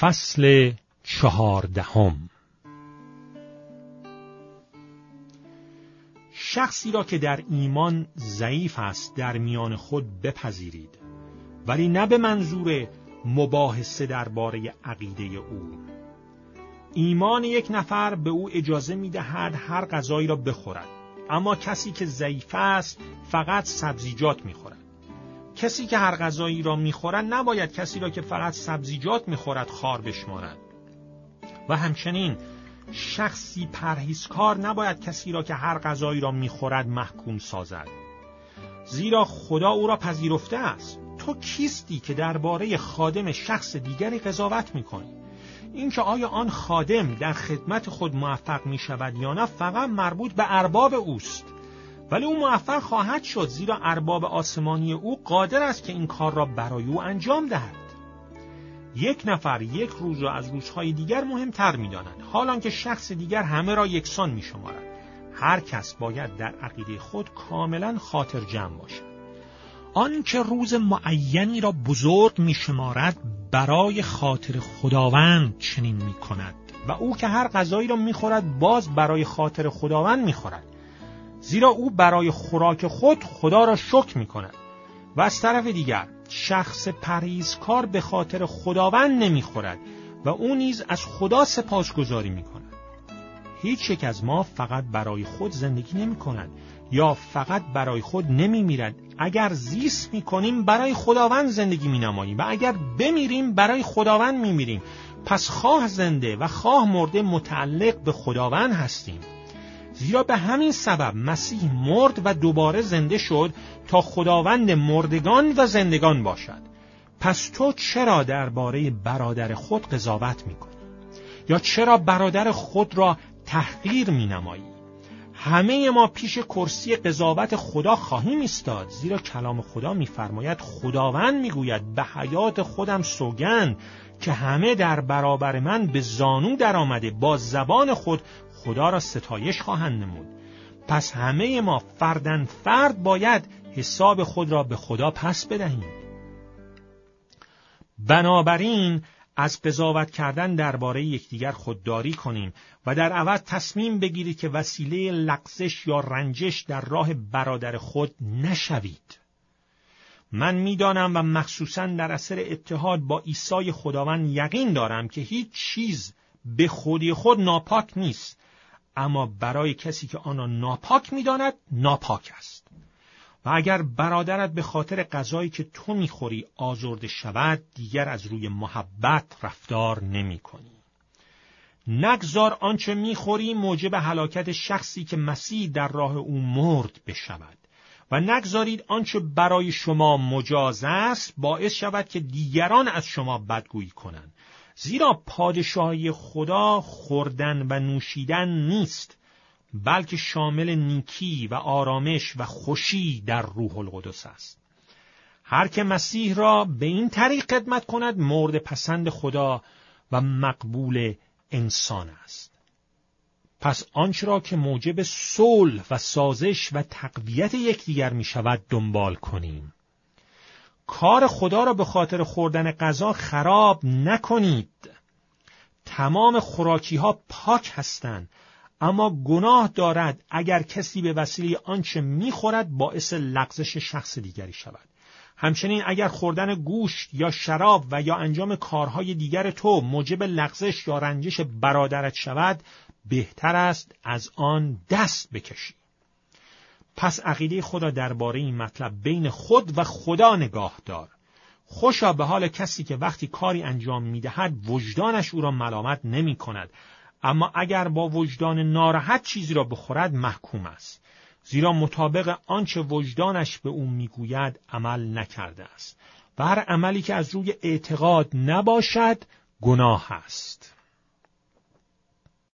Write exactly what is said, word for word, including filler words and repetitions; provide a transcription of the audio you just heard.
فصل چهاردهم. شخصی را که در ایمان ضعیف است در میان خود بپذیرید، ولی نه به منظور مباحثه درباره عقیده او. ایمان یک نفر به او اجازه می‌دهد هر غذایی را بخورد، اما کسی که ضعیف است فقط سبزیجات می‌خورد. کسی که هر غذایی را می‌خورد نباید کسی را که فقط سبزیجات می‌خورد خار بشمارد. و همچنین شخصی پرهیزکار نباید کسی را که هر غذایی را می‌خورد محکوم سازد، زیرا خدا او را پذیرفته است. تو کیستی که درباره خادم شخص دیگری قضاوت می‌کنی؟ اینکه آیا آن خادم در خدمت خود موفق می‌شود یا نه فقط مربوط به ارباب اوست، ولی او موفق خواهد شد، زیرا ارباب آسمانی او قادر است که این کار را برای او انجام دهد. یک نفر یک روز را از روزهای دیگر مهمتر می‌داند، حالانکه شخص دیگر همه را یکسان می‌شمارد. هر کس باید در عقیده خود کاملا خاطر جمع باشد. آن که روز معینی را بزرگ می‌شمارد برای خاطر خداوند چنین می‌کند، و او که هر غذایی را می‌خورد باز برای خاطر خداوند می‌خورد، زیرا او برای خوراک خود خدا را شکر می‌کند. و از طرف دیگر شخص پرهیزکار به خاطر خداوند نمی‌خورد و او نیز از خدا سپاسگزاری می‌کند. هیچ یک از ما فقط برای خود زندگی نمی‌کند یا فقط برای خود نمی‌میرد. اگر زیست می‌کنیم برای خداوند زندگی می‌نماییم و اگر بمیریم برای خداوند می‌میریم. پس خواه زنده و خواه مرده متعلق به خداوند هستیم، زیرا به همین سبب مسیح مرد و دوباره زنده شد تا خداوند مردگان و زندگان باشد. پس تو چرا درباره برادر خود قضاوت می‌کنی؟ یا چرا برادر خود را تحقیر می‌نمایی؟ همه ما پیش کرسی قضاوت خدا خواهیم ایستاد، زیرا کلام خدا می‌فرماید، خداوند می‌گوید به حیات خودم سوگند که همه در برابر من به زانو در آمده با زبان خود خدا را ستایش خواهند نمود. پس همه ما فردن فرد باید حساب خود را به خدا پس بدهیم. بنابراین از قضاوت کردن درباره یکدیگر خودداری کنیم و در عوض تصمیم بگیرید که وسیله لغزش یا رنجش در راه برادر خود نشوید. من میدانم و مخصوصاً در اثر اتحاد با عیسی خداوند یقین دارم که هیچ چیز به خودی خود ناپاک نیست، اما برای کسی که آن را ناپاک می‌داند ناپاک است. و اگر برادرت به خاطر غذایی که تو می‌خوری آزرده شود، دیگر از روی محبت رفتار نمی‌کنی. نگذار آنچه می‌خوری موجب هلاکت شخصی که مسیح در راه او مرد بشود، و نگذارید آنچه برای شما مجاز است باعث شود که دیگران از شما بدگویی کنند، زیرا پادشاهی خدا خوردن و نوشیدن نیست، بلکه شامل نیکی و آرامش و خوشی در روح القدس است. هر که مسیح را به این طریق خدمت کند مورد پسند خدا و مقبول انسان است. پس آنچه را که موجب صلح و سازش و تقویت یکدیگر می شود دنبال کنیم. کار خدا را به خاطر خوردن غذا خراب نکنید. تمام خوراکی ها پاک هستند، اما گناه دارد اگر کسی به وسیله آنچه می‌خورد باعث لغزش شخص دیگری شود. همچنین اگر خوردن گوشت یا شراب و یا انجام کارهای دیگر تو موجب لغزش یا رنجش برادرت شود، بهتر است از آن دست بکشی. پس عقیده خدا درباره این مطلب بین خود و خدا نگاه دار. خوشا به حال کسی که وقتی کاری انجام می‌دهد وجدانش او را ملامت نمی‌کند، اما اگر با وجدان ناراحت چیزی را بخورد محکوم است، زیرا مطابق آنچه وجدانش به او میگوید عمل نکرده است و هر عملی که از روی اعتقاد نباشد گناه است.